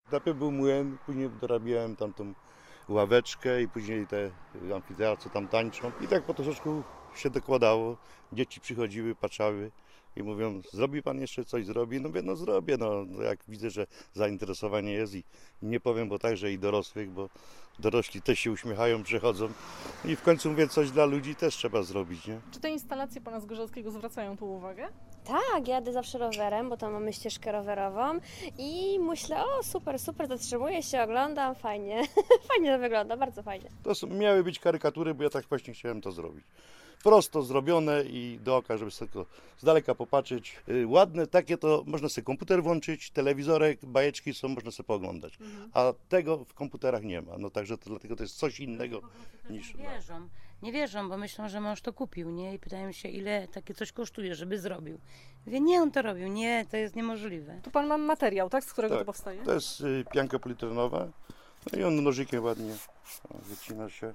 Najpierw był młyn, później dorabiałem tamtą ławeczkę i później te amfiteatry, co tam tańczą. I tak po troszeczku się dokładało. Dzieci przychodziły, patrzały i mówią, zrobi pan jeszcze coś, zrobi? No mówię, no zrobię, no jak widzę, że zainteresowanie jest i nie powiem, bo także i dorosłych, bo dorośli też się uśmiechają, przechodzą. I w końcu mówię, coś dla ludzi też trzeba zrobić, nie? Czy te instalacje pana Zgorzelskiego zwracają tu uwagę? Tak, jadę zawsze rowerem, bo tam mamy ścieżkę rowerową i myślę, o super, super, zatrzymuję się, oglądam, fajnie, fajnie to wygląda, bardzo fajnie. Miały być karykatury, bo ja tak właśnie chciałem to zrobić. Prosto zrobione i do oka, żeby sobie tylko z daleka popatrzeć. Ładne takie to można sobie komputer włączyć, telewizorek, bajeczki są, można sobie pooglądać. A tego w komputerach nie ma, no także dlatego to jest coś innego niż... Nie wierzą, bo myślą, że mąż to kupił, nie? I pytają się, ile takie coś kosztuje, żeby zrobił. Mówię, nie, on to robił, nie, to jest niemożliwe. Tu pan ma materiał, tak? Z którego Tak, to powstaje? To jest pianka politrenowa, no i on nożykiem ładnie wycina się.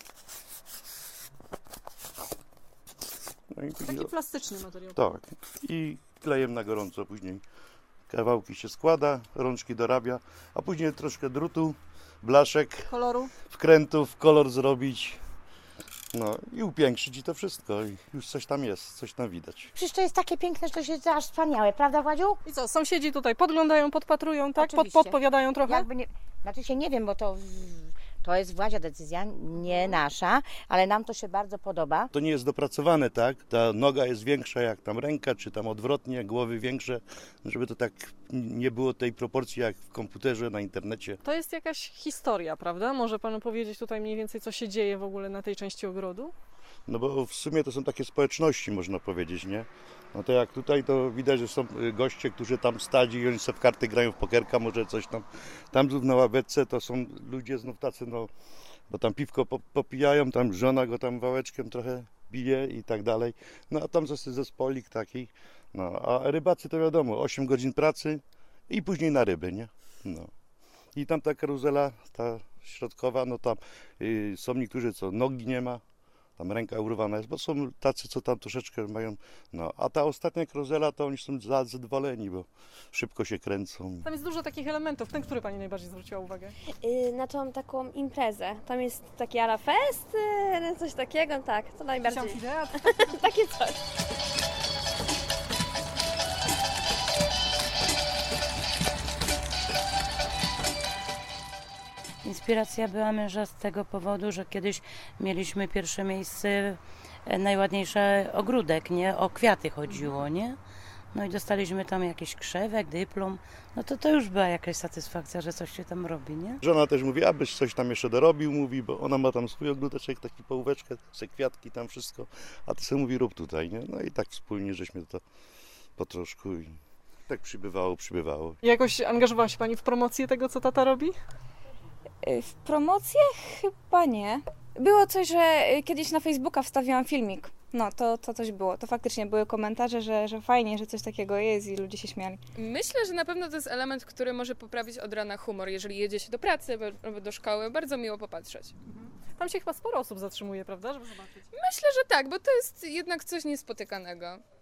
No i Taki plastyczny materiał. tak, i klejem na gorąco później. Kawałki się składa, rączki dorabia, a później troszkę drutu, blaszek, Koloru? wkrętów, kolor zrobić. No i upiększyć i to wszystko. I już coś tam jest, coś tam widać. Przecież to jest takie piękne, że to jest aż wspaniałe, prawda Władziu? I co, sąsiedzi tutaj podglądają, podpatrują, tak? Oczywiście. Podpowiadają trochę? Jakby nie, znaczy się nie wiem, bo to jest Władzia decyzja, nie nasza, ale nam to się bardzo podoba. To nie jest dopracowane, tak? Ta noga jest większa jak tam ręka, czy tam odwrotnie, głowy większe, żeby to tak nie było tej proporcji jak w komputerze, na internecie. To jest jakaś historia, prawda? Może panu powiedzieć tutaj mniej więcej, co się dzieje w ogóle na tej części ogrodu? No bo w sumie to są takie społeczności, można powiedzieć, nie? No to jak tutaj, to widać, że są goście, którzy tam stadzi i oni sobie w karty grają, w pokerka, może coś tam. Tam na ławeczce to są ludzie znów tacy, no, bo tam piwko popijają, tam żona go tam wałeczkiem trochę bije i tak dalej. No a tam jest zespolik taki. No a rybacy to wiadomo, 8 godzin pracy i później na ryby, nie? No. I tam ta karuzela, ta środkowa, no tam są niektórzy, co nogi nie ma. Tam ręka urwana jest, bo są tacy, co tam troszeczkę mają. No, a ta ostatnia karuzela, to oni są zadowoleni, bo szybko się kręcą. Tam jest dużo takich elementów. Ten, który pani najbardziej zwróciła uwagę? Na tą taką imprezę, tam jest taki ala fest, coś takiego, tak, to najbardziej, Amfiteatr? takie coś. Inspiracja była męża z tego powodu, że kiedyś mieliśmy pierwsze miejsce, najładniejszy ogródek, nie? O kwiaty chodziło, nie? No i dostaliśmy tam jakiś krzewek, dyplom. No to już była jakaś satysfakcja, że coś się tam robi, nie? Żona też mówi, abyś coś tam jeszcze dorobił, mówi, bo ona ma tam swój ogródeczek, taki połóweczkę, se kwiatki tam wszystko, a ty sobie mówi, rób tutaj, nie? No i tak wspólnie żeśmy to po troszku i tak przybywało. Jakoś angażowała się pani w promocję tego, co tata robi? W promocję chyba nie. Było coś, że kiedyś na Facebooka wstawiłam filmik. No, to coś było. To faktycznie były komentarze, że fajnie, że coś takiego jest i ludzie się śmiali. Myślę, że na pewno to jest element, który może poprawić od rana humor. Jeżeli jedzie się do pracy albo do szkoły, bardzo miło popatrzeć. Tam się chyba sporo osób zatrzymuje, prawda, żeby zobaczyć? Myślę, że tak, bo to jest jednak coś niespotykanego.